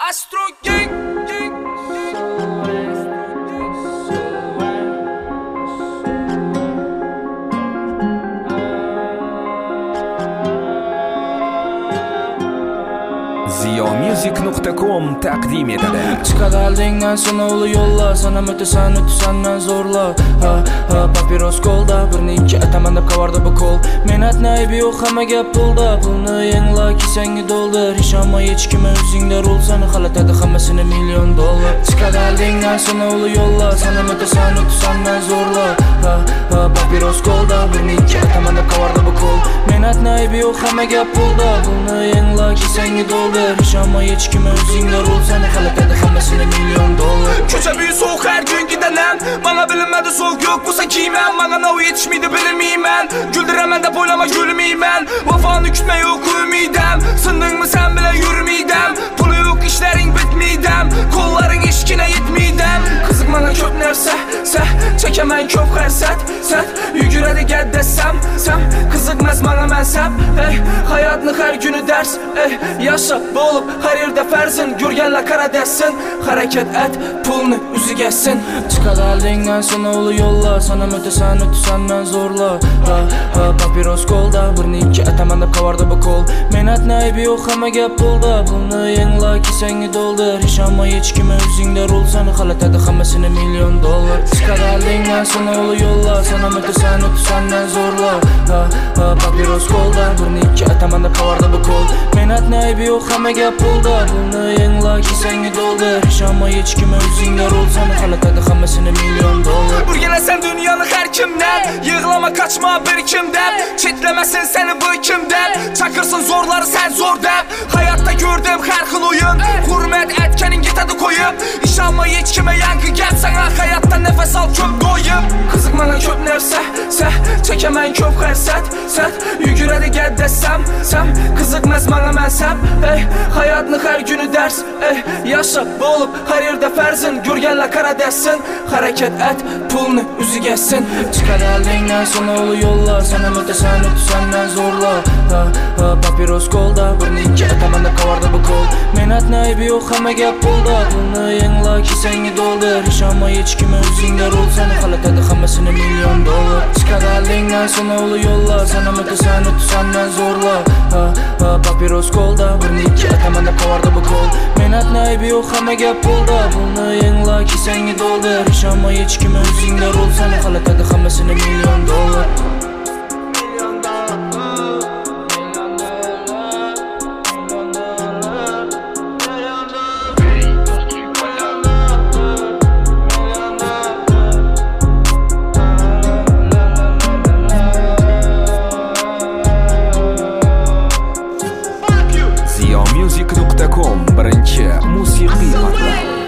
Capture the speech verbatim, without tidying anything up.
Astro Gang. Ziyomusic nuqta com taqdim etadi. Chiqadi aldingdan sinovli yo'llar, sana o'tasan o'tasandan zo'rla. Ha ha papiros qo'lda, birni ikki ataman deb qavardi bu qo'l. Mehnatni aybi yo'q, hamma gap pulda. Pulni yengla kisangi doldir, ishonma hech kim o'zingda rolsani xalatadi hammasini million dollar. Chiqadi aldingdan sinovli yo'llar, sana o'tasan o'tasandan zo'rla. Ha ha papiros qo'lda, birni ikki ataman deb qavardi bu qo'l. Mehnatni aybi yo'q, hamma gap pulda. Pulni yengla kisangi doldir, ishonma hech kim o'zingda rolsani xalatadi hammasini million dollar. Ko'cha büyü soğuk her gün gidenem. Bana bilinmedi soğuk yok bu sakiymen. Bana nav yetişmiydi bilmeymen. Güldüremem de boylama gülmeymen. Vafanı kütme yok ümidem. Sındın mı sen bile yürümeydem. Pulu yok işlerin bitmeydem. Kolların işkine yetmeydem. Kızık bana köp nerse se. Çekemen köp her set set. Yügüredi gel desem sem. Kızıkmaz bana mensep. Ey hayatını her günü ders. Ey yaşa bolup her yerde ferzin. Gürgenle kara desin. Hareket et pulunu üzü geçsin. Çıqadi aldingdan sinovli yo'llar, sana o'tasan o'tasandan zo'rla. Ha ha papiros qo'lda, birni ikki ataman deb qavardi bu qo'l. Mehnatni aybi yo'q, hamma gap pulda. Pulni yengla kisangi doldir, ishonma hech kim o'zingda rolsani xalatadi hammasini million dollar. Chiqadi aldingdan sinovli yo'llar, sana o'tasan o'tasandan zo'rla. Ha ha papiros qo'lda, birni ikki ataman deb qavardi bu qo'l. Mehnatni aybi yo'q, hamma gap pulda. Pulni yengla kisangi doldir, ishonma hech kim o'zingda rolsani xalatadi hammasini million dollar. Burgelesen dünyanı her kimden. Yığlama kaçma bir kimden. Çetlemesin seni bu kimden. Çakırsın zorları sen zor dep. Hayatta gördüm her xil oyun. Hürmet etkenin git hadi koyup. İşanma hiç kime yankı gel sana. Hayatta nefes al köp doyup. Kızık bana köp nefse se. Çekemen köp her set set. Yügüredi gel desem sem. Kızıkmaz bana mensep. Ey hayatını her günü ders. Ey yaşa bolup her yerde ferzin. Gürgenle kara desin. Hareket et pulunu üzü geçsin. Çıqadi aldingdan sinovli yo'llar, sana o'tasan o'tasandan zo'rla. Ha ha papiros qo'lda, birni ikki ataman deb qavardi bu qo'l. Mehnatni aybi yo'q, hamma gap pulda. Pulni yengla kisangi doldir, ishonma hech kim o'zingda rolsani xalatadi hammasini million dollar. Chiqadi aldingdan sinovli yo'llar, sana o'tasan o'tasandan zo'rla. Ha ha papiros qo'lda, birni ikki ataman deb qavardi bu qo'l. Mehnatni aybi yo'q, hamma gap pulda. Pulni yengla kisangi doldir, ishonma hech kim o'zingda rolsani xalatadi hammasini million dollar. Ziyomusic nuqta com birinchi musiqiy portal.